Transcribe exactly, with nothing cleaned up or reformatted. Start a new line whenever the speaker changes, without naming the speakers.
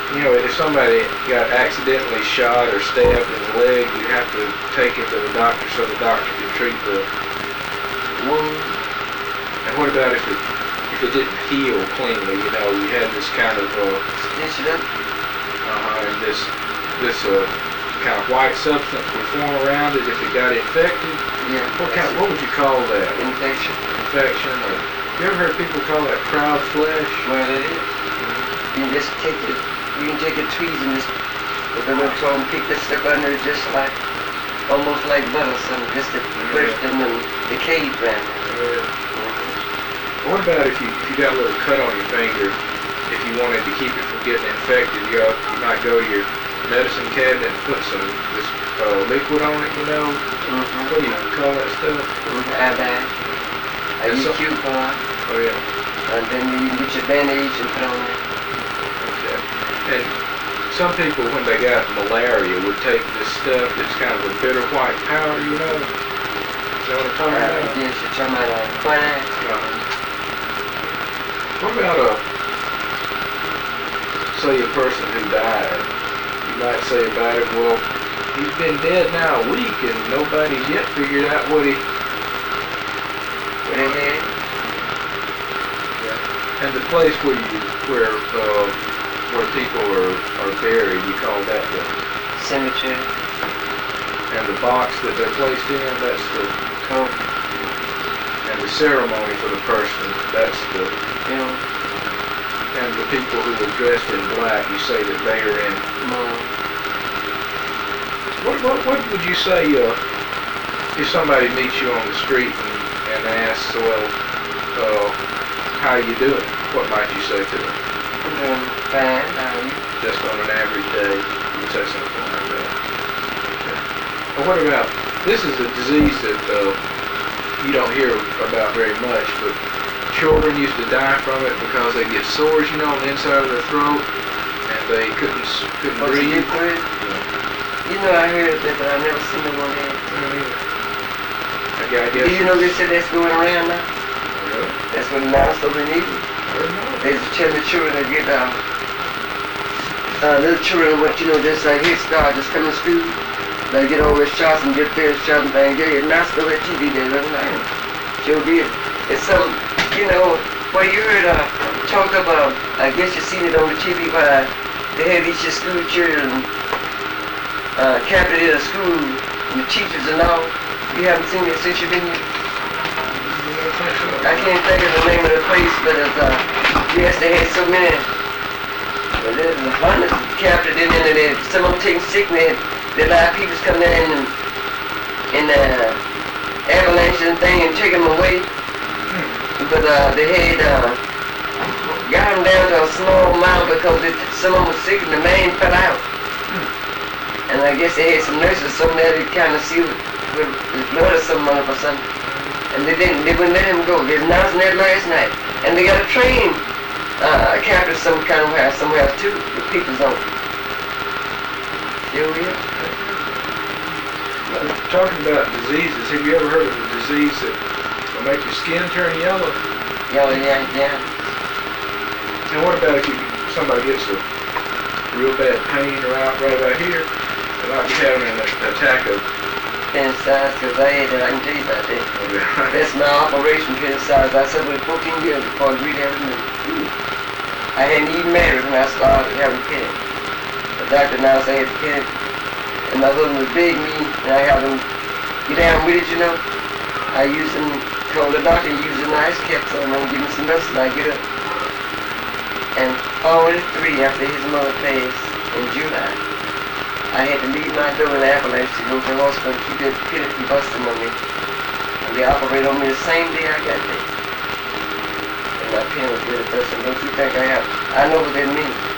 you know, if somebody got accidentally shot or stabbed in the leg, you have to take him to the doctor so the doctor can treat the wound. And what about if it if it didn't heal cleanly? You know, you had this kind of uh,
stitch it up.
Uh-huh, and this this uh kind of white substance would form around it if it got infected.
Yeah.
What kind? What would you call that?
Infection.
Infection. Or you ever heard people call that crowd flesh?
Well, it is. Mm-hmm. You can just take it. You can take a tweeze and just with a little toe and pick this stuff under it, just like almost like butter, something, just to push them in the cave brand.
Yeah. What about if you if you got a little cut on your finger? If you wanted to keep it from getting infected, you, ought, you might go to your medicine cabinet and put some this uh, liquid on it. You know,
mm-hmm.
What do you call that stuff?
Mm-hmm. Iodine. I use coupon.
Oh yeah.
And then you can get your bandage and put on it.
Okay. And some people, when they got malaria, would take this stuff that's kind of a bitter white powder, you know? You know what I'm talking
uh,
about?
Yes, you're talking about uh, quinine.
Uh, what about a, say a person who died? You might say about him, well, he's been dead now a week and nobody's yet figured out what he...
What he had?
Yeah. And the place where you, where, uh, where people are, are buried, you call that the
cemetery.
And the box that they're placed in, that's the
coat.
And the ceremony for the person, that's the
funeral.
And the people who are dressed in black, you say that they are in
mourning.
What, what what would you say uh, if somebody meets you on the street and, and asks, well, uh, how are you doing? What might you say to them?
I'm doing fine. How are you?
Just on an average day, you would say something like that. Okay. Well, what about, this is a disease that uh, you don't hear about very much, but children used to die from it because they get sores, you know, on the inside of their throat, and they couldn't couldn't
What's
breathe.
Yeah. You know, I heard of that, but I've never seen the one yet.
I guess.
Do you know they said that's going around now?
Really?
That's what now so they need. They just tell the children to get uh, uh, little children, what you know, just like his star, just come to school. They get all their shots and get their shots and things. They not still at T V there, doesn't it? Sure did. It's some, you know, well you heard uh, talk about, I guess you seen it on the T V, but uh, they had these school children uh, captured in a school, and the teachers and all. You haven't seen it since you've been here? I can't think of the name of the place, but it's, uh, yes, they had so many. But there's the abundance captured in there, and some of them taking sickness. There are a lot of people coming in and, and uh, avalanches and things and taking them away. But uh, they had uh, got them down to a small amount because it, some of them was sick and the man fell out. And I guess they had some nurses some there to kind of see with, with blood or something on it or something. And they didn't, they wouldn't let him go. They was announcing that last night. And they got a train uh, captured some kind of house, somewhere else too, with people's on it. Still here?
Talking about diseases, have you ever heard of a disease that will make your skin turn yellow?
Yellow, yeah, yeah.
And what about if you, somebody gets a real bad pain around right about here? They might be having an attack of
appendicitis, because I had that, I can tell you about that.
Okay.
That's my operation, appendicitis. I suffered fourteen years before I agreed to have it. I hadn't even married when I started having pen. The doctor now said I had pen. And my husband would beg me, and I have them get down with it, you know. I use them, told the doctor, use an ice cap so I'm gonna give him some medicine, I get up. And forty-three after his mother passed in July, I had to leave my door in the avalanche to go to the hospital to keep that pin from busting on me. And they operated on me the same day I got there. And my pin was really busting. Don't you think I have? I know what that means.